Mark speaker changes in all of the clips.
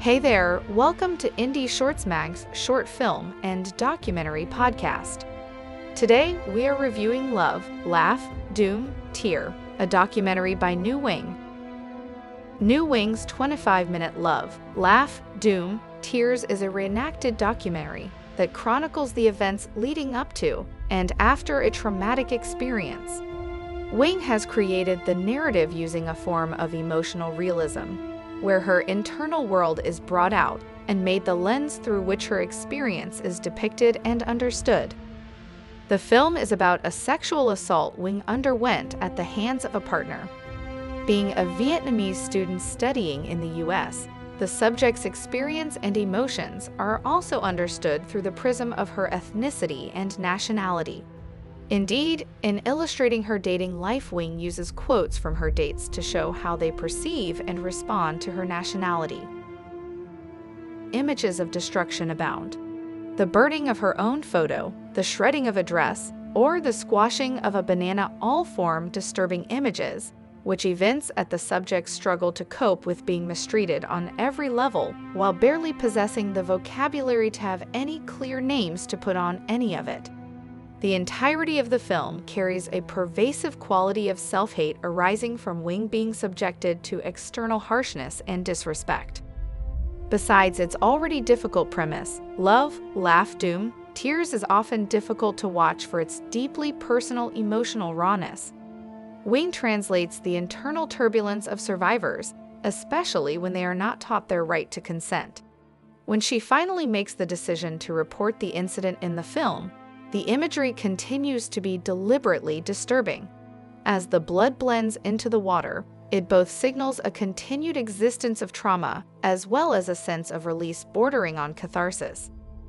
Speaker 1: Hey there, welcome to Indie Shorts Mag's short film and documentary podcast. Today, we are reviewing Love, Laugh, Doom, Tear, a documentary by New Wing. New Wing's 25-minute Love, Laugh, Doom, Tears is a reenacted documentary that chronicles the events leading up to and after a traumatic experience. Wing has created the narrative using a form of emotional realism, where her internal world is brought out and made the lens through which her experience is depicted and understood. The film is about a sexual assault Wing underwent at the hands of a partner. Being a Vietnamese student studying in the U.S., the subject's experience and emotions are also understood through the prism of her ethnicity and nationality. Indeed, in illustrating her dating life, Wing uses quotes from her dates to show how they perceive and respond to her nationality. Images of destruction abound. The burning of her own photo, the shredding of a dress, or the squashing of a banana all form disturbing images, which evince at the subject's struggle to cope with being mistreated on every level while barely possessing the vocabulary to have any clear names to put on any of it. The entirety of the film carries a pervasive quality of self-hate arising from Wing being subjected to external harshness and disrespect. Besides its already difficult premise, Love, Laugh, Doom, Tears is often difficult to watch for its deeply personal emotional rawness. Wing translates the internal turbulence of survivors, especially when they are not taught their right to consent. When she finally makes the decision to report the incident in the film, the imagery continues to be deliberately disturbing. As the blood blends into the water, it both signals a continued existence of trauma as well as a sense of release bordering on catharsis.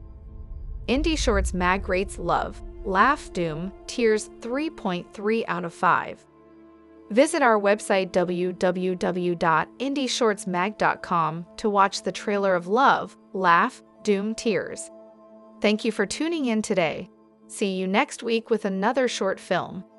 Speaker 1: Indie Shorts Mag rates Love, Laugh, Doom, Tears 3.3 out of 5. Visit our website www.indieshortsmag.com to watch the trailer of Love, Laugh, Doom, Tears. Thank you for tuning in today. See you next week with another short film.